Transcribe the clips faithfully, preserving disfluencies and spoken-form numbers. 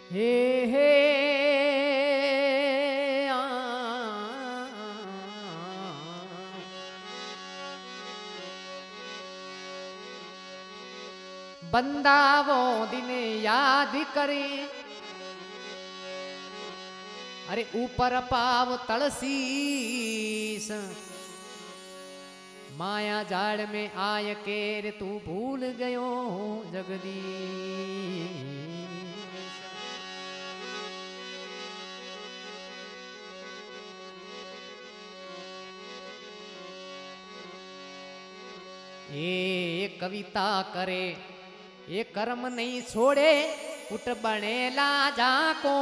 हे हे आ, बंदा वो दिन याद करे, अरे ऊपर पाव तलसीस, माया जाड़ में आय केर तू भूल गयो जगदीश। ये कविता करे ये कर्म नहीं छोड़े, उठ बनेला जाको।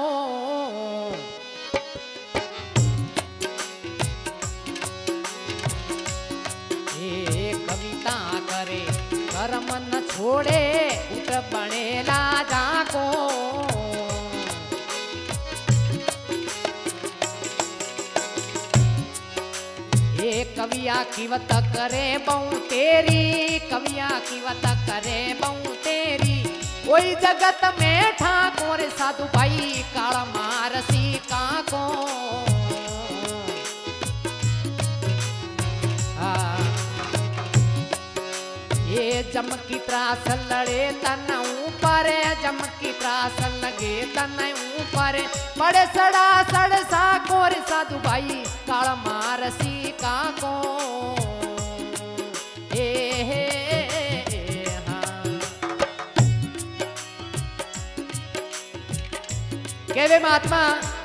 ये कविता करे कर्म न छोड़े, उठ बनेला जाको। ये कविया कीवत करे बहु तेरी, कविया कीवत करे बहु तेरी। कोई जगत में ठाकुर साधु भाई काल मारसी काको। ये जम की त्रास लड़े तन ऊपर, जम की त्रास लगे तन ऊपर। बड़े सड़ा सड़ सा कोर साधु भाई काल मारसी काको। ए हे केवे महात्मा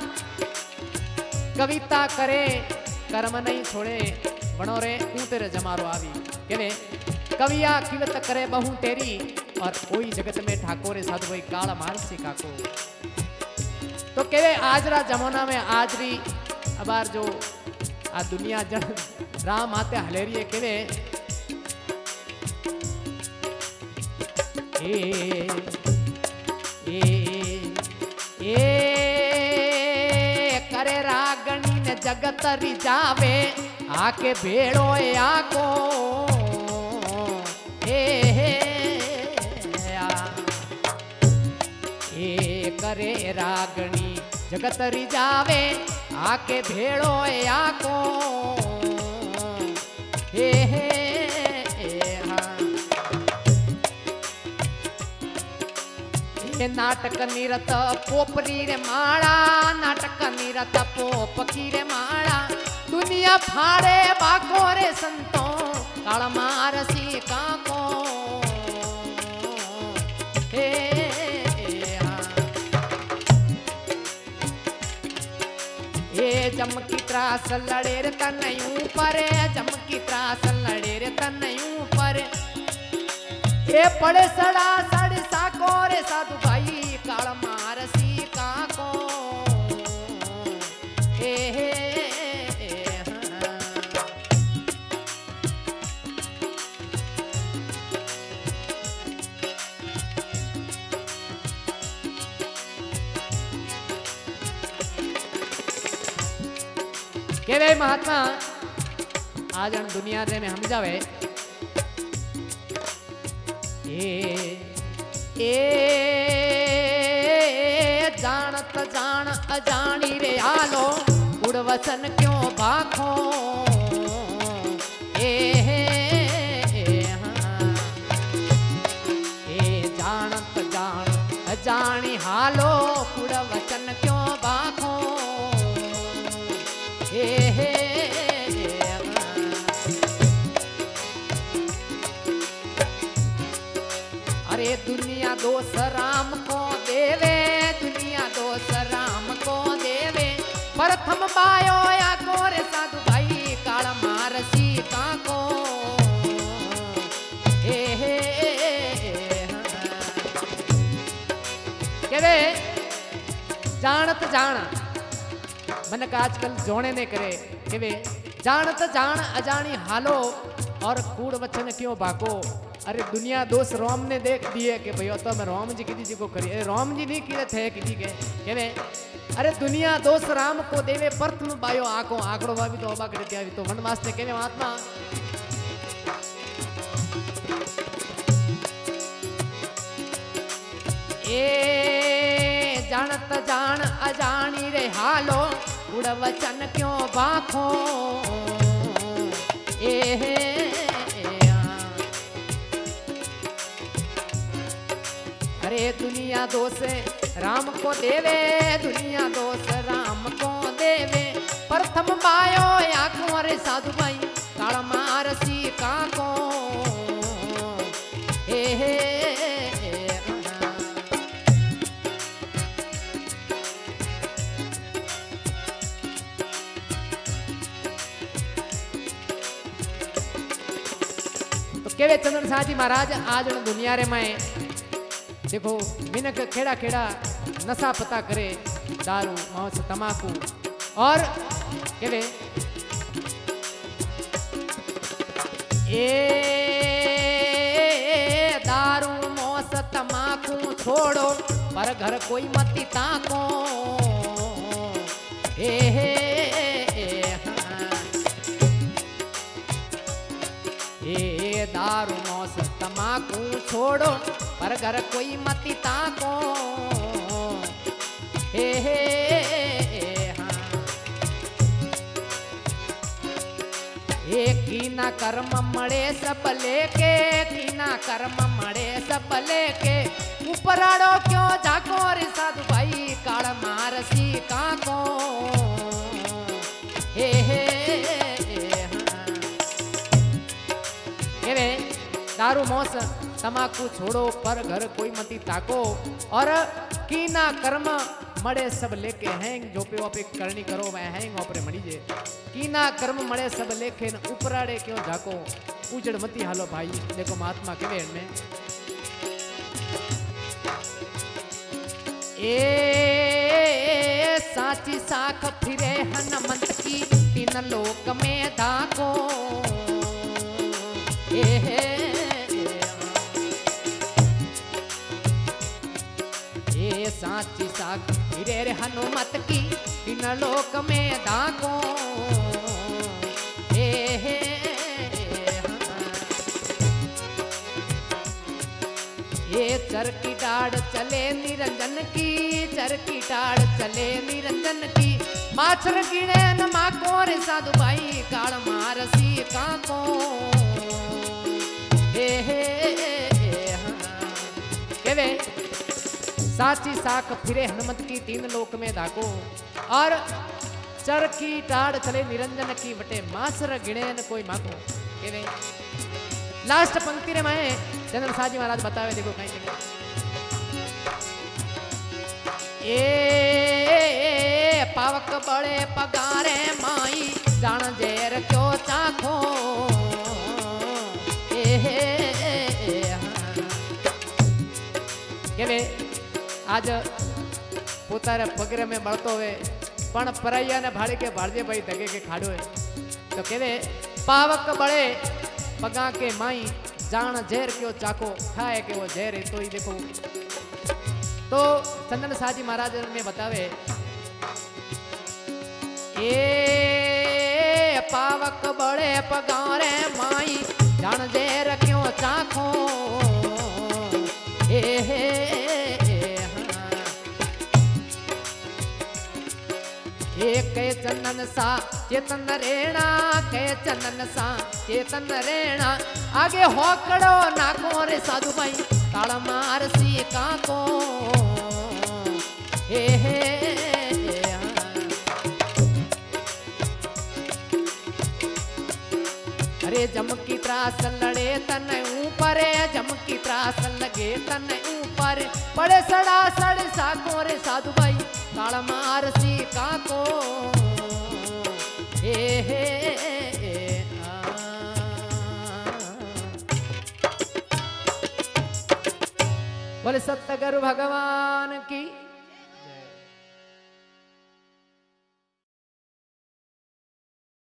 कविता करे कर्म नहीं छोड़े, बनो रे ऊ तेरे जमारो आवी। केवे कविया किवत करे बहु तेरी, और कोई जगत में ठाकुर साधु भाई काल मारसी काको। तो केवे आजरा जमाना में आजरी अबार जो आ दुनिया जन राम आते हलेरिए केवे ए ए ए करे रागणी ने जगत रिजावे, आके भेड़ो आको। ए ए करे रागणी जगत रिजावे, आके भेड़ो आको। हे हे ये नाटक निरत पोपरी रे माड़ा, नाटक निरत पोप की रे माड़ा। दुनिया फाड़े बाको रे संतो काल मारसी काको। हे ये जम की त्रास लड़े रे तनयूं पर, जम की त्रास लड़े रे तनयूं पर। ये पड़े सड़ा सड़ साको रे साधु भाई काल मारसी काको। हे हे केवे महात्मा आज हम दुनिया रे में हम जावे। ए ए जानत जान अजानी रे आलो, गुड़ वचन क्यों बाखो। ए ए जानत जान अजानी हालो, गुड़ वचन क्यों बाखो। हे अरे दुनिया दोष राम को देवे, दुनिया दोष राम को देवे। प्रथम बायो या कोरे साधु भाई काल मारसी काको। हे हे केवे जानत जान मन का आजकल जोड़े ने करे कि वे जानत जान अजानी हालो, और कूड़ वचन क्यों बाको। अरे दुनिया दोष राम ने देख दिए कि भैया तो मैं राम जी की जी को करी, अरे राम जी नहीं किए थे कि के केवे अरे दुनिया दोष राम को देवे, प्रथम बायो आको आंकड़ो भाभी तो अबा करे त्यावी। तो वनवास ने केवे महात्मा ए जान जानत जान अजानी रे हालो कूड़ वचन क्यों बाखो ए हे अरे दुनिया दोष राम को देवे दुनिया दोष राम को देवे प्रथम पायो आंखों रे साधु भाई काल मारसी काको हे हे तो केवे चंद्र साजी महाराज आज दुनिया रे में देखो मिनक खेड़ा खेड़ा नशा पता करे दारू मांस तमाकू और केवे ए दारू मांस तमाकू छोड़ो पर घर कोई मती ताको ए हे ए दारू मांस तमाकू छोड़ो पर घर कोई मती ताको हे हे कीना कर्म मड़े सब लेके कीना कर्म मड़े सब लेके ऊपराड़ो क्यों जाको रे साधु भाई काल मारसी काको हे हे हे दारू मौस तमाकू छोड़ो पर घर कोई मती ताको और कीना कर्म मड़े सब लेके हैंग जो पे वापे करनी करो वह हैंग ओपरे मड़ी जे कीना कर्म मड़े सब लेके न उपराड़े क्यों जाको उजड़ मती हालो भाई देखो महात्मा के वेण में ए साची साख फिरे हनुमंत की तीन लोक में धाको ए हे ए साची साख फिरे रे हनुमत की तीन लोक में धाको ए हे ये चरकी डाड़ चले निरंजन की चरकी डाड़ चले निरंजन की माछर गिणे न माको रे साधु भाई काल मारसी काको हे हे केवे साची साख फिरे हनुमत की तीन लोक में धाको और चरकी डाड़ चले निरंजन की बटे माछर गिणे न कोई माको केवे लास्ट पंक्ति रे मैं चंद्र साजी महाराज बतावे देखो कहीं ए पावक बड़े पगारे माई जान जेर क्यों चाखो ए केवे आज पोतारे पगरे में मळतो हुए पण परैया ने भाड़े के भाड़जे भाई दगे के खाड़ो है तो केवे पावक बड़े पगा के माई जान जहर क्यों चाको खाए के वो जहर है तो ही देखो तो चंदन साजी महाराज ने बतावे ए पावक बड़े पगारे माई जान जहर क्यों चाको ए हे के चंदन सा चेतन रेणा के चंदन सा चेतन रेणा आगे होकड़ो नाको रे साधु भाई ताड़ मार सी काको हे हे अरे जमकी त्रास लड़े तन ऊपर जमकी त्रास लगे तन ऊपर बड़े सड़ा सड़ साको रे साधु भाई ताड़ मार सी काको हे हे बोले सतगुरु भगवान की